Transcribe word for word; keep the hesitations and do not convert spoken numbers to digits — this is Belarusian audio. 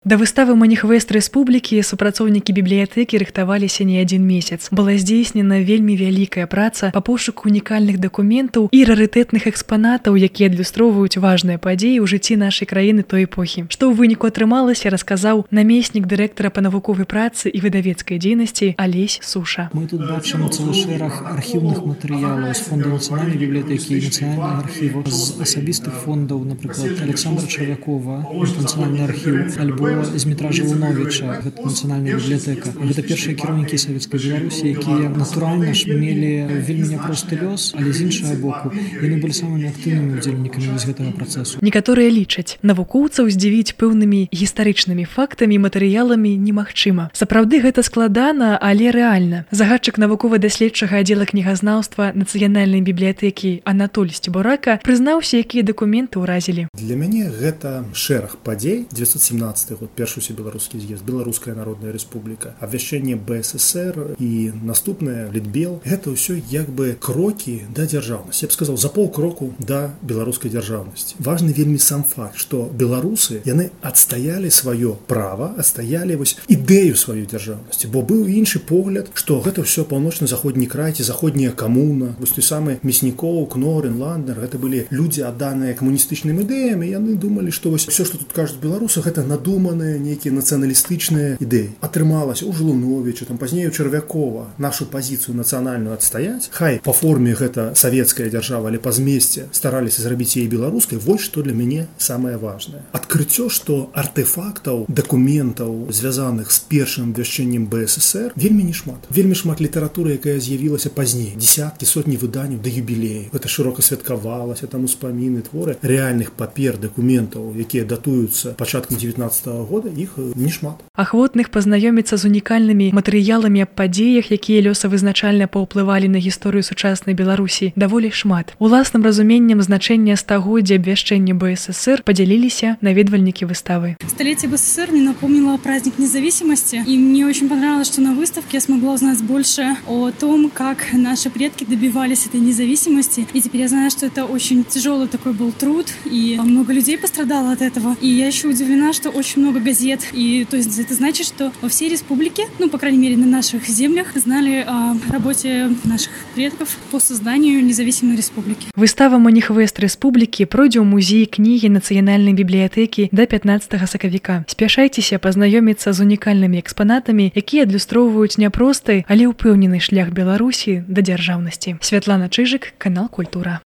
Да выставы «Маніхвест Рэспублікі» супрацоўнікі бібліятэкі рыхтаваліся не адзін месяц. Была здзейснена вельмі вялікая праца па пошуку унікальных дакументаў і рарытэтных экспанатаў, якія адлюстроўваюць важныя падзеі ў жыцці нашай краіны той эпохі. Што ў выніку атрымалася, расказаў намеснік дырэктара па навуковай працы і выдавецкай дзейнасці Алесь Суша. Мы тут бачым цэлы шэраг архіўных матэрыялаў з фонда нацыянальнай бібліятэкі і нацыянальнага архіву, з асабістых фондаў, напрыклад, Александра Чарвякова, нацыянальны архіў, альбо з Дмітра Жывуновіча, гэта нацыянальная бібліятэка. Гэта першыя кіраўнікі савецкай Беларусі, якія натуральна ж мелі вельмі няпросты лёс, але з іншага боку яны былі самымі актыўнымі удзельнікамі вось гэтага працэсу. Некаторыя лічаць, навукоўцаў здзівіць пэўнымі гістарычнымі фактамі і матэрыяламі немагчыма. Сапраўды гэта складана, але рэальна. Загадчык навукова-даследчага аддзела кнігазнаўства нацыянальнай бібліятэкі Анатоль Сцебурака прызнаўся, якія дакументы ўразілі. Для мяне гэта шэраг падзей. девятьсот семнадцатый год, першы ўсебеларускі з'езд, Беларуская народная рэспубліка, абвяшчэнне бэ эс эс эр і наступнае Літбел. Гэта ўсё як бы крокі да дзяржаўнасці. Я б сказаў, за паўкроку да беларускай дзяржаўнасці. Важны вельмі сам факт, што беларусы, яны адстаялі сваё права, адстаялі вось ідэю сваёй дзяржаўнасці, бо быў іншы погляд, што гэта ўсё паўночна-заходні край ці заходняя камуна. Вось той самы Мяснікоў, Кнорын, Ланднер, гэта былі людзі, адданыя камуністычным ідэям, і яны думалі, што вось усё, што тут кажуць беларусы, гэта надуманыя нейкія нацыяналістычныя ідэі. Атрымалася у Жлуновіча, там пазней у Чарвякова нашу пазіцыю нацыянальную адстаяць. Хай па форме гэта савецкая дзяржава, але па змесце стараліся зрабіць яе беларускай. Вось што для мяне самае важнае. Адкрыццё, што артэфактаў, дакументаў, звязаных з першым абвяшчэннем бэ эс эс эр, вельмі не шмат. Вельмі шмат літаратуры, якая з'явілася пазней. Десяткі, сотні выданняў да юбілею. Гэта шырока святкавалася, там успаміны, творы. Рэальных папер, дакументаў, якія датуюцца пачаткам дзевятнаццатага года, іх не шмат. Ахвотных пазнаёміцца з унікальнымі матэрыяламі аб падзеях, якія лёсавызначальна паўплывалі на гісторыю сучаснай Беларусі, даволі шмат. Уласным разуменнем значэння стагоддзя абвяшчэння бэ эс эс эр подзяліліся наведвальнікі выставы. Столетие бэ эс эс эр мне напомнило праздник независимости, и мне очень понравилось, что на выставке я смогла узнать больше о том, как наши предки добивались этой независимости. И теперь я знаю, что это очень тяжелый такой был труд, и много людей пострадало от этого. И я еще удивлена, что очень много газет. И то есть это значит, что во всей республике, ну, по крайней мере, на наших землях, знали о работе наших предков по созданию независимой республики. Выстава «Маніхвест Рэспублікі» пройдзе ў музеі кнігі нацыянальнай бібліятэкі да пятнаццатага сакавіка. Спяшайцеся пазнаёміцца з унікальнымі экспанатамі, якія адлюстроўваюць няпросты, але ўпэўнены шлях Беларусі да дзяржаўнасці. Святлана Чыжык, канал Культура.